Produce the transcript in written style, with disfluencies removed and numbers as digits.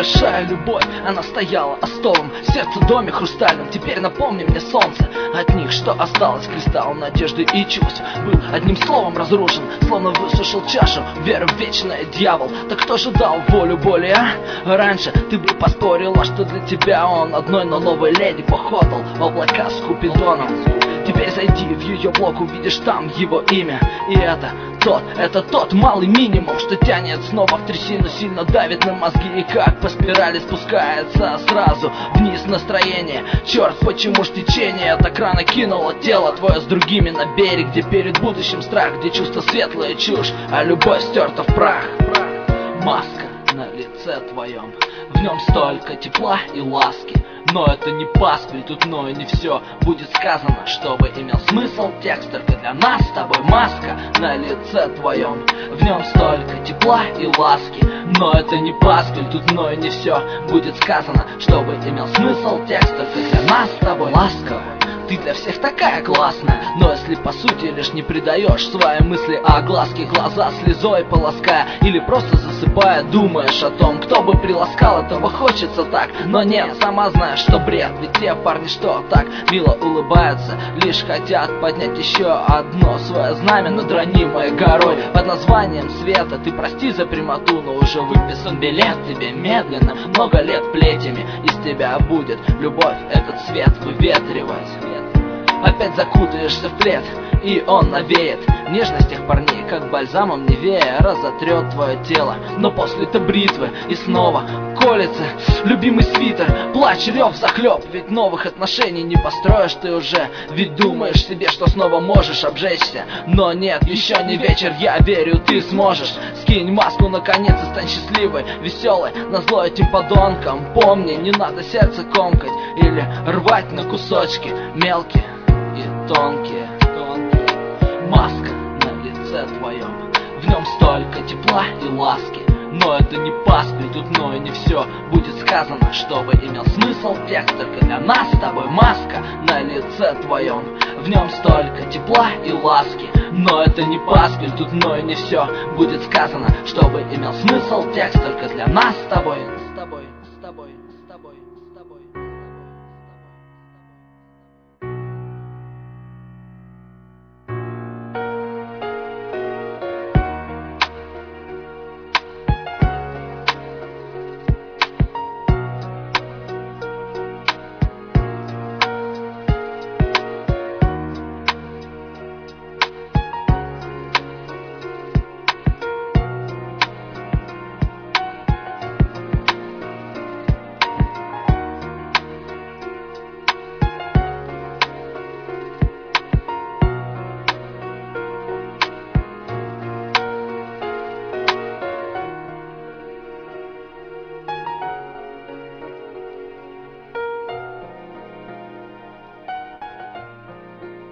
большая любовь, она стояла остовом, сердце в доме хрустальном. Теперь напомни мне, солнце, от них что осталось? Кристалл надежды и чувств был одним словом разрушен, словно высушил чашу веры в вечное, дьявол. Так кто же дал волю боли, а? Раньше ты бы поспорила, что для тебя он одной, но новой леди походал в облака с Купидоном. Теперь зайди в ее блог, увидишь там его имя. И это тот малый минимум, что тянет снова в трясину, сильно давит на мозги. И как по спирали спускается сразу вниз настроение. Черт, почему ж течение так рано кинуло тело твое с другими на берег, где перед будущим страх, где чувство светлая чушь, а любовь стерта в прах. Маска на лице твоем, в нем столько тепла и ласки. Но это не пасквиль, тут мною не все будет сказано, чтобы имел смысл текст только для нас с тобой. Маска на лице твоем, в нем столько тепла и ласки. Но это не пасквиль, тут мною не все будет сказано, чтобы имел смысл текст только для нас с тобой. Ласково, ты для всех такая классная, но если по сути лишь не придаешь свои мысли огласке, глаза слезой полоская или просто засыпая, думаешь о том, кто бы приласкал, этого хочется так. Но нет, сама знаешь, что бред, ведь те парни, что так мило улыбаются, лишь хотят поднять еще одно свое знамя над ранимой горой под названием света. Ты прости за прямоту, но уже выписан билет тебе медленно, много лет плетями из тебя будет любовь этот свет выветривать. Опять закутаешься в плед, и он навеет нежность тех парней, как бальзамом Невея, разотрет твое тело. Но после-то бритвы и снова колется любимый свитер, плач, рев захлеб, ведь новых отношений не построишь ты уже. Ведь думаешь себе, что снова можешь обжечься, но нет, еще не вечер, я верю, ты сможешь. Скинь маску наконец и стань счастливой, веселой, назло этим подонкам. Помни, не надо сердце комкать или рвать на кусочки мелкие и тонкие. Маска на лице твоем, в нем столько тепла и ласки. Но это не пасквиль, тут мною не все будет сказано, чтобы имел смысл текст только для нас с тобой. Маска на лице твоем, в нем столько тепла и ласки. Но это не пасквиль, тут мною не все будет сказано, чтобы имел смысл текст только для нас с тобой.